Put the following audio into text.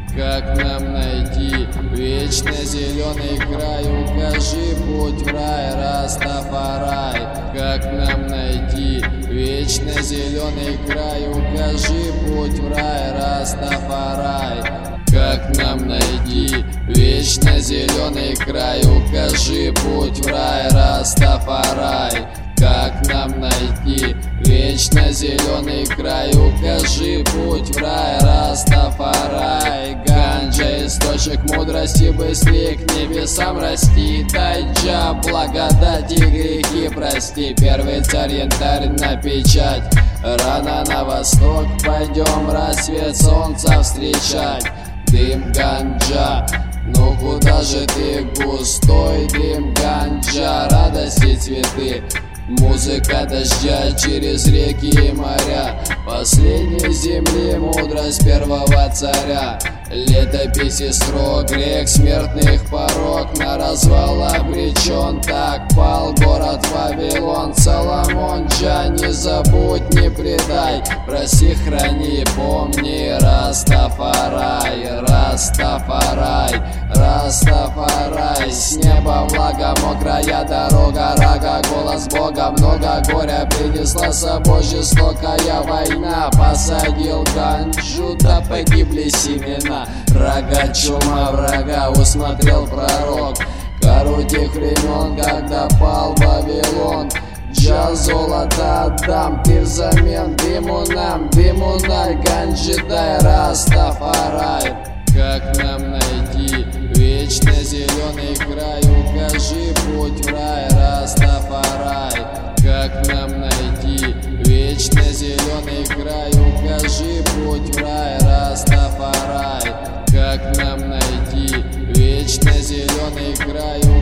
Как нам найти вечно зеленый край? Укажи путь в рай, Растафарай. Как нам найти вечно зеленый край? Укажи путь в рай, Растафарай. Как нам найти вечно зеленый край? Укажи путь в рай, Растафарай. Как нам найти вечно зеленый край? Укажи путь в рай, Растафарай. Ганджа — источник мудрости, быстрее к небесам расти. Дай Джа благодать и грехи прости. Первый царь янтарь на печать. Рано на восток пойдем рассвет солнца встречать. Дым ганджа, ну куда же ты, густой дым ганджа? Радости цветы, музыка дождя через реки и моря. Последней земли мудрость первого царя. Летопись и строк, грех смертных порок. На развал обречен, так пал город Вавилон. Соломон Джа, не забудь, не предай, проси, храни, помни, Растафарай. Растафарай, Растафарай. С неба влага, мокрая дорога, рага, голос Бога. Много горя принесла с собой жестокая война. Посадил ганджу, да погибли семена. Рога, чума врага, усмотрел пророк. Кару тех времен, когда пал Вавилон. Джа, золото отдам, ты взамен дыму нам, дыму на ганджи дай, Растафарай. Как нам найти вечно зеленый край? Укажи путь в рай, Растафарай. Как нам найти вечно зеленый край? Укажи путь в рай, Растафарай. Как нам найти вечно зеленый край?